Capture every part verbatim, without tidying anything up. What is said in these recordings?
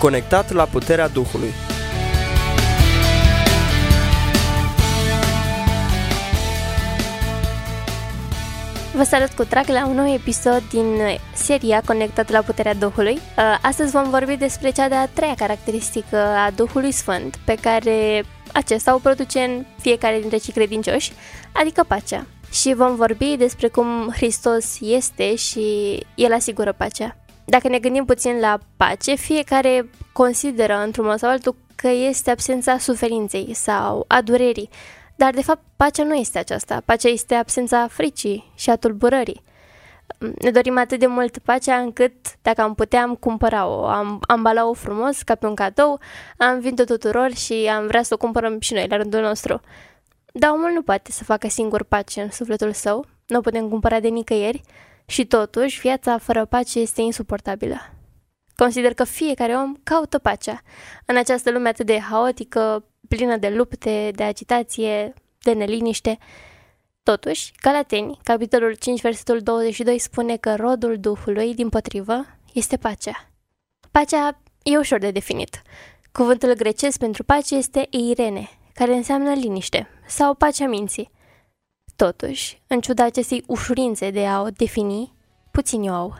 Conectat la puterea Duhului. Vă salut cu drag la un nou episod din seria Conectat la puterea Duhului. Astăzi vom vorbi despre cea de-a treia caracteristică a Duhului Sfânt, pe care acesta o produce în fiecare dintre cei credincioși, adică pacea. Și vom vorbi despre cum Hristos este și El asigură pacea. Dacă ne gândim puțin la pace, fiecare consideră într-un mod sau altul că este absența suferinței sau a durerii. Dar, de fapt, pacea nu este aceasta. Pacea este absența fricii și a tulburării. Ne dorim atât de mult pacea încât, dacă am putea, am cumpăra-o, am ambala-o frumos, ca pe un cadou, am vinde-o tuturor și am vrea să o cumpărăm și noi, la rândul nostru. Dar omul nu poate să facă singur pace în sufletul său, nu o putem cumpăra de nicăieri și, totuși, viața fără pace este insuportabilă. Consider că fiecare om caută pacea. În această lume atât de haotică, plină de lupte, de agitație, de neliniște. Totuși, Galateni, capitolul cinci, versetul douăzeci și doi, spune că rodul Duhului, dimpotrivă, este pacea. Pacea e ușor de definit. Cuvântul grecesc pentru pace este eirene, care înseamnă liniște, sau pacea minții. Totuși, în ciuda acestei ușurințe de a o defini, puțini o au.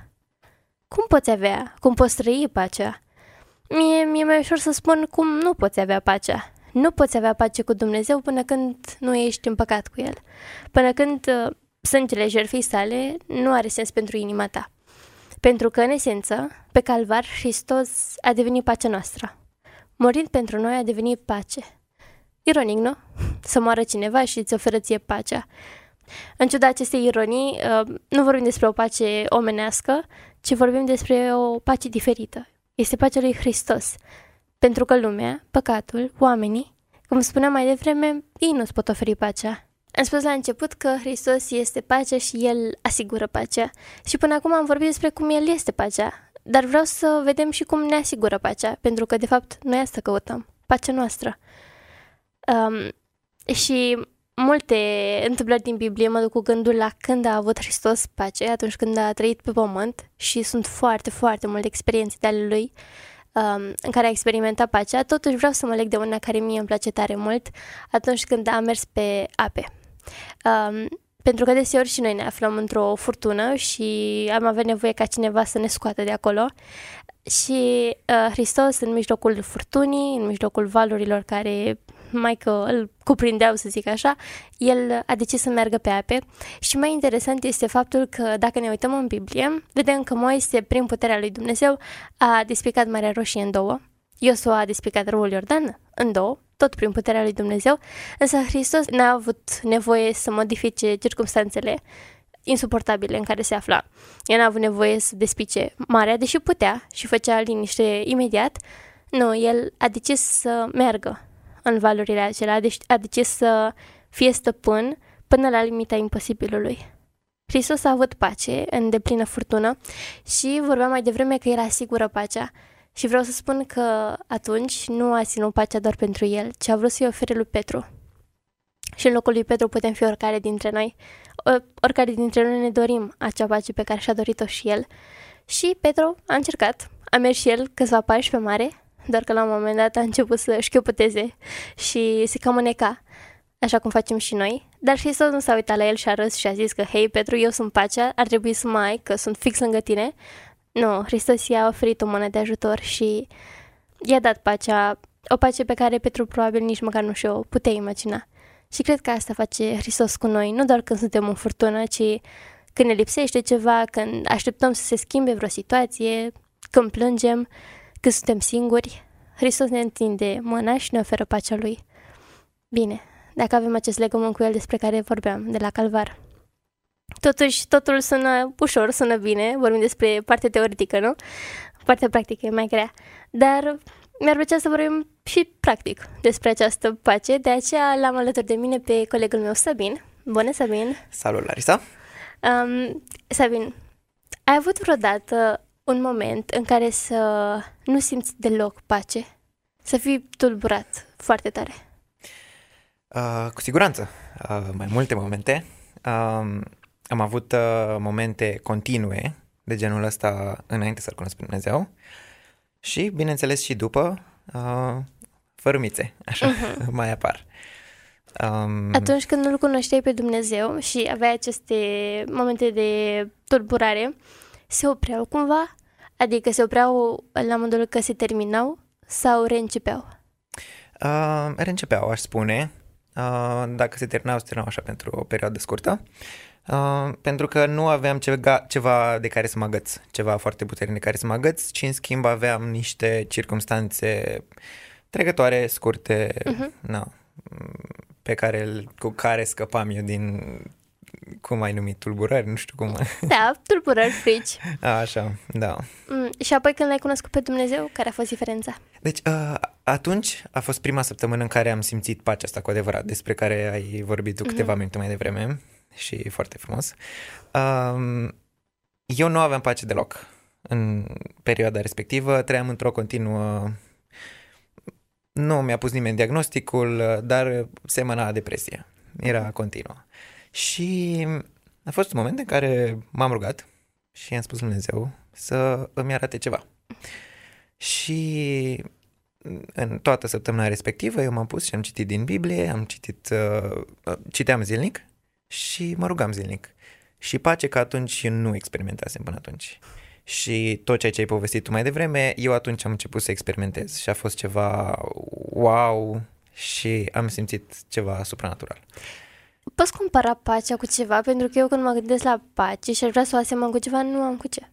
Cum poți avea, cum poți trăi pacea? Mie mi-e mai ușor să spun cum nu poți avea pacea. Nu poți avea pace cu Dumnezeu până când nu ești în păcat cu El. Până când uh, sângele jertfei sale nu are sens pentru inima ta. Pentru că, în esență, pe Calvar, Hristos a devenit pacea noastră. Morind pentru noi a devenit pace. Ironic, nu? Să moară cineva și îți oferă ție pacea. În ciuda acestei ironii, uh, nu vorbim despre o pace omenească, ci vorbim despre o pace diferită. Este pacea lui Hristos. Pentru că lumea, păcatul, oamenii, cum spuneam mai devreme, ei nu-ți pot oferi pacea. Am spus la început că Hristos este pacea și El asigură pacea. Și până acum am vorbit despre cum El este pacea. Dar vreau să vedem și cum ne asigură pacea, pentru că, de fapt, noi asta căutăm, pacea noastră. Um, și multe întâmplări din Biblie mă duc cu gândul la când a avut Hristos pace, atunci când a trăit pe pământ, și sunt foarte, foarte multe experiențe de ale Lui um, în care a experimentat pacea. Totuși vreau să mă leg de una care mie îmi place tare mult, atunci când a mers pe ape. Um, pentru că deseori și noi ne aflăm într-o furtună și am avea nevoie ca cineva să ne scoată de acolo. Și uh, Hristos, în mijlocul furtunii, în mijlocul valurilor care mai că îl cuprindeau, să zic așa, El a decis să meargă pe ape. Și mai interesant este faptul că, dacă ne uităm în Biblie, vedem că Moise, prin puterea lui Dumnezeu, a despicat Marea Roșie în două, Iosua a despicat râul Iordan în două, tot prin puterea lui Dumnezeu, însă Hristos n-a avut nevoie să modifice circumstanțele insuportabile în care se afla. El n-a avut nevoie să despice marea, deși putea și făcea liniște imediat. Nu, El a decis să meargă în valurile acelea, deci a decis să fie stăpân până la limita imposibilului. Hristos a avut pace în deplină furtună și vorbeam mai devreme că El asigură pacea. Și vreau să spun că atunci nu a ținut pacea doar pentru El, ci a vrut să-i ofere lui Petru. Și în locul lui Petru putem fi oricare dintre noi. Oricare dintre noi ne dorim acea pace pe care și-a dorit-o și El. Și Petru a încercat, a mers și el câțiva pași pe mare, doar că la un moment dat a început să șchiopăteze și se cam îneca, așa cum facem și noi. Dar Hristos nu s-a uitat la el și a râs și a zis că, hei, Petru, eu sunt pacea, ar trebui să mă ai, că sunt fix lângă tine. Nu, Hristos i-a oferit o mână de ajutor și i-a dat pacea, o pace pe care Petru probabil nici măcar nu și-o putea imagina. Și cred că asta face Hristos cu noi, nu doar când suntem în furtună, ci când ne lipsește ceva, când așteptăm să se schimbe vreo situație, când plângem, când suntem singuri. Hristos ne întinde mâna și ne oferă pacea Lui. Bine, dacă avem acest legământ cu El despre care vorbeam, de la Calvar. Totuși, totul sună ușor, sună bine, vorbim despre partea teoretică, nu? Partea practică e mai grea. Dar mi-ar plăcea să vorbim și practic despre această pace, de aceea l-am alături de mine pe colegul meu, Sabin. Bună, Sabin! Salut, Larisa! Um, Sabin, ai avut vreodată un moment în care să nu simți deloc pace? Să fii tulburat foarte tare? Uh, cu siguranță. Uh, mai multe momente. Uh, am avut uh, momente continue de genul ăsta înainte să-L cunosc pe Dumnezeu Și, bineînțeles, și după, uh, fărâmițe, așa, uh-huh. mai apar. Um... Atunci când nu-L cunoșteai pe Dumnezeu și aveai aceste momente de tulburare, se opreau cumva? Adică se opreau la modul că se terminau sau reîncepeau? Uh, reîncepeau, aș spune. Uh, dacă se terminau, se terminau așa pentru o perioadă scurtă. Uh, pentru că nu aveam ceva, ceva de care să mă agăț, ceva foarte puternic de care să mă agăț, ci în schimb aveam niște circumstanțe trecătoare, scurte, uh-huh. na, pe care, cu care scăpam eu din, cum ai numit, tulburări, nu știu cum. Da, tulburări, frici. Așa, da. Mm, și apoi când l-ai cunoscut pe Dumnezeu, care a fost diferența? Deci, uh, atunci a fost prima săptămână în care am simțit pacea asta cu adevărat, despre care ai vorbit tu câteva uh-huh. minute mai devreme și foarte frumos. Uh, eu nu aveam pace deloc în perioada respectivă, trăiam într-o continuă... Nu mi-a pus nimeni diagnosticul, dar semăna depresie. Era continuă. Și a fost un moment în care m-am rugat și i-am spus lui Dumnezeu să îmi arate ceva. Și în toată săptămâna respectivă eu m-am pus și am citit din Biblie, am citit, uh, citeam zilnic și mă rugam zilnic. Și pace că atunci nu experimentasem până atunci. Și tot ceea ce ai povestit tu mai devreme, eu atunci am început să experimentez și a fost ceva wow și am simțit ceva supranatural. Poți compara pacea cu ceva? Pentru că eu când mă gândesc la pace și aș vrea să o asemăn cu ceva, nu am cu ce.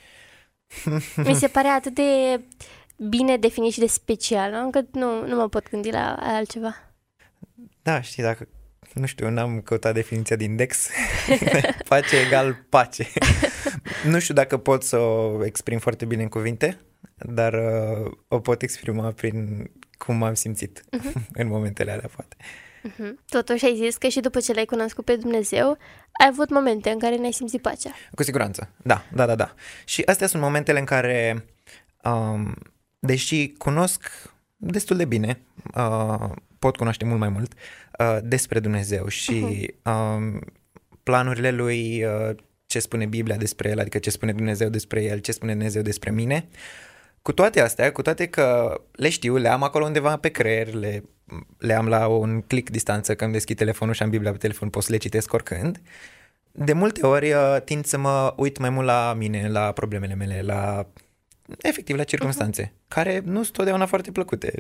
Mi se pare atât de bine definit și de special, încât nu, nu mă pot gândi la altceva. Da, știi, dacă, nu știu, n-am căutat definiția din Dex. Pace egal pace. Nu știu dacă pot să o exprim foarte bine în cuvinte, dar uh, o pot exprima prin cum m-am simțit uh-huh. în momentele alea, poate. Uh-huh. Totuși ai zis că și după ce l-ai cunoscut pe Dumnezeu, ai avut momente în care n-ai simțit pacea. Cu siguranță, da, da, da, da. Și astea sunt momentele în care, um, deși cunosc destul de bine, uh, pot cunoaște mult mai mult uh, despre Dumnezeu și uh-huh. um, planurile Lui, uh, ce spune Biblia despre El, adică ce spune Dumnezeu despre El, ce spune Dumnezeu despre mine. Cu toate astea, cu toate că le știu, le am acolo undeva pe creier, le, le am la un click distanță, că îmi deschid telefonul și am Biblia pe telefon, pot să le citesc oricând. De multe ori uh, tind să mă uit mai mult la mine, la problemele mele, la efectiv la circumstanțe, uh-huh. care nu sunt totdeauna foarte plăcute.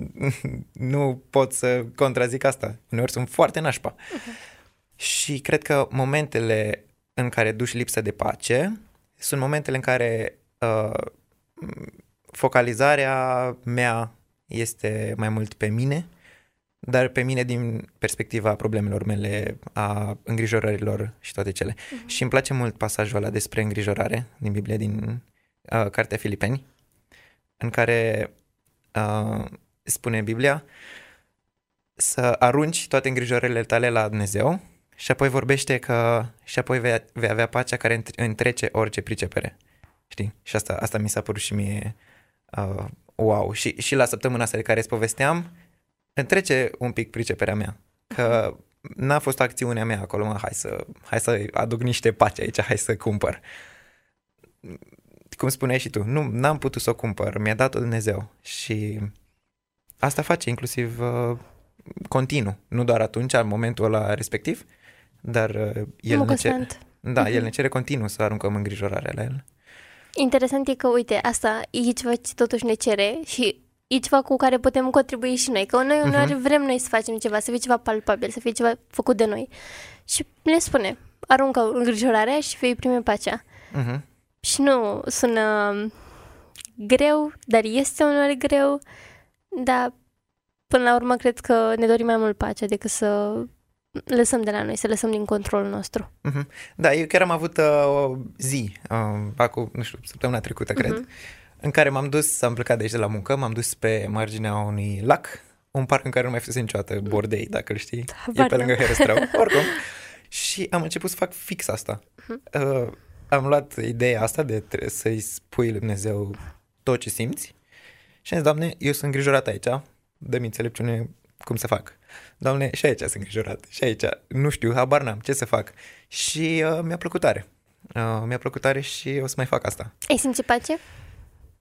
Nu pot să contrazic asta. Uneori sunt foarte nașpa. Uh-huh. Și cred că momentele în care duci lipsă de pace sunt momentele în care uh, focalizarea mea este mai mult pe mine, dar pe mine din perspectiva problemelor mele, a îngrijorărilor și toate cele. Uh-huh. Și îmi place mult pasajul ăla despre îngrijorare din Biblie, din uh, Cartea Filipeni, în care uh, spune Biblia să arunci toate îngrijorările tale la Dumnezeu și apoi vorbește că și apoi vei, vei avea pacea care întrece orice pricepere. Știi? Și asta, asta mi s-a părut și mie uh, wow. Și, și la săptămâna asta de care îți povesteam, întrece un pic priceperea mea. Că n-a fost acțiunea mea acolo, mă, hai să, hai să aduc niște pace aici, hai să cumpăr. Cum spuneai și tu, nu, n-am putut să o cumpăr, mi-a dat-o Dumnezeu. Și asta face inclusiv uh, continuu, nu doar atunci, în momentul ăla respectiv, dar uh, el, ne cere, da, uh-huh. el ne cere continuu să aruncăm îngrijorarea la el. Interesant e că, uite, asta e ceva ce totuși ne cere și e ceva cu care putem contribui și noi. Că noi uneori uh-huh. vrem noi să facem ceva, să fie ceva palpabil, să fie ceva făcut de noi. Și ne spune, aruncă îngrijorarea și vei primi pacea. Uh-huh. Și nu sună greu, dar este uneori greu, dar până la urmă cred că ne dorim mai mult pacea decât să lăsăm de la noi, să lăsăm din controlul nostru. Uh-huh. Da, eu chiar am avut uh, o zi, uh, acum, nu știu, săptămâna trecută, cred, uh-huh. în care m-am dus, am plecat de aici de la muncă, m-am dus pe marginea unui lac, un parc în care nu mai fusese niciodată, Bordei, dacă îl știi, da, e pe lângă Herăstrău, oricum, și am început să fac fix asta. Uh-huh. Uh, am luat ideea asta de trebuie să-i spui lui Dumnezeu tot ce simți și am zis, Doamne, eu sunt îngrijorat aici, dă-mi înțelepciune cum să fac. Doamne, și aici sunt îngrijorat, și aici, nu știu, habar n-am, ce să fac. Și uh, mi-a plăcut tare. Uh, mi-a plăcut tare și o să mai fac asta. Ai simțit pace?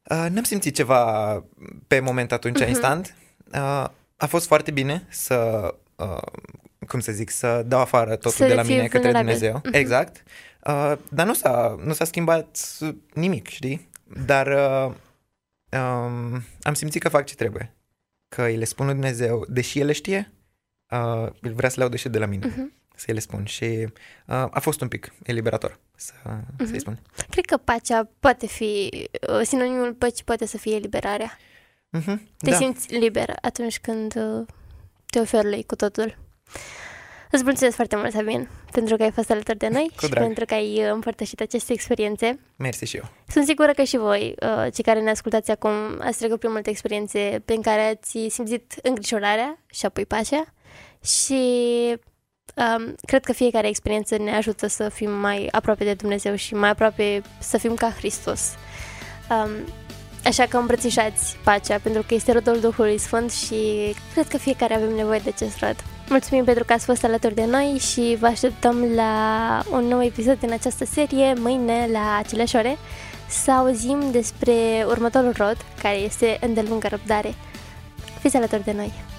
Uh, n-am simțit ceva pe moment atunci, uh-huh. instant. Uh, a fost foarte bine să, uh, cum să zic, să dau afară totul să de la mine către vulnerabil. Dumnezeu. Uh-huh. Exact. Uh, dar nu s-a, nu s-a schimbat nimic, știi? Dar uh, um, am simțit că fac ce trebuie. Că îi le spun lui Dumnezeu, deși El le știe, uh, El vrea să le audă și de la mine. Uh-huh. Să-i le spun. Și uh, a fost un pic eliberator să, uh-huh. să-i spun. Cred că pacea poate fi, sinonimul păcii poate să fie eliberarea. Uh-huh. Te da. simți liber atunci când uh, te oferi lui cu totul. Îți mulțumesc foarte mult, Sabin, pentru că ai fost alături de noi cu și drag. pentru că ai împărtășit aceste experiențe. Mersi și eu. Sunt sigură că și voi, uh, cei care ne ascultați acum, ați trecut prin multe experiențe prin care ați simțit îngrijorarea și apoi pacea și um, cred că fiecare experiență ne ajută să fim mai aproape de Dumnezeu și mai aproape să fim ca Hristos. Um, Așa că îmbrățișați pacea, pentru că este rodul Duhului Sfânt și cred că fiecare avem nevoie de acest rod. Mulțumim pentru că ați fost alături de noi și vă așteptăm la un nou episod din această serie, mâine la aceleași ore, să auzim despre următorul rod, care este îndelungă răbdare. Fiți alături de noi!